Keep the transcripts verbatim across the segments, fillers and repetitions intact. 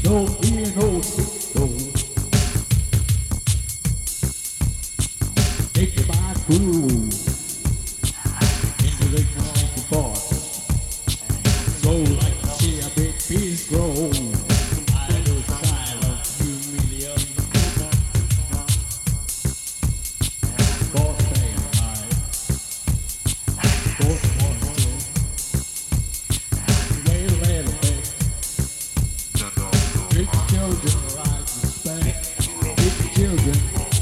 no fear, no sick, no. Take your mind through into the country force. So like to see a big peace grow. I know style of humilium. Force staying high. Force monster. Way red effect. Big children like respect. Big children.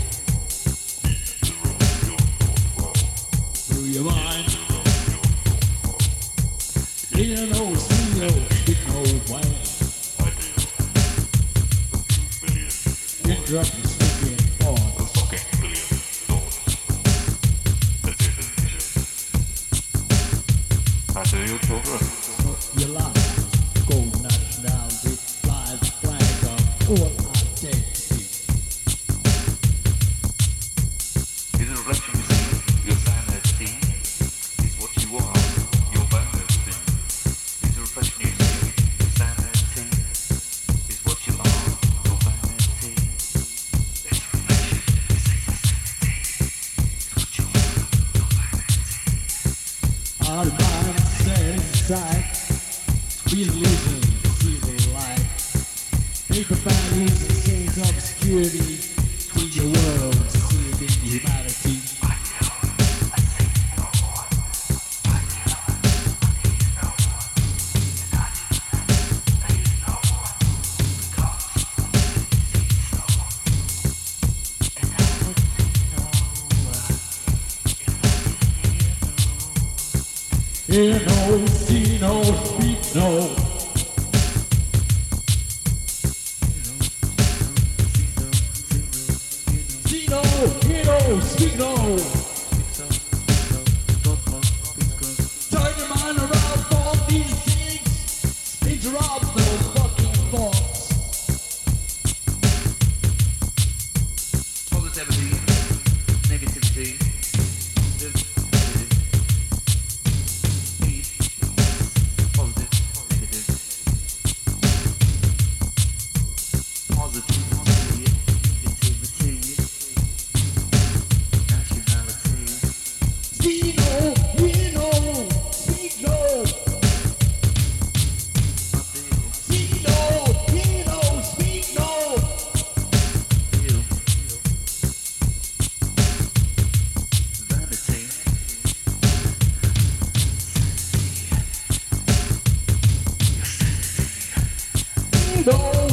Through your mind. Hear no, see no, speak no way. Interrupt the speaking pause. Your life, gold nationality, fly the flag of all identity. Is a reflection you see, your sanity is what you are, your vanity. Is a reflection you see, your sanity is what you are, your vanity. Is a reflection you see, your sanity is what you are, your vanity. Our mind set inside, we illusion, see the light. Paper values and shades of obscurity, see your world, see it in humanity. Hear no, see no, speak no. See no, hear no, speak no. Turn your mind around for these things. Interrupt those fucking thoughts. Positivity, negativity. No.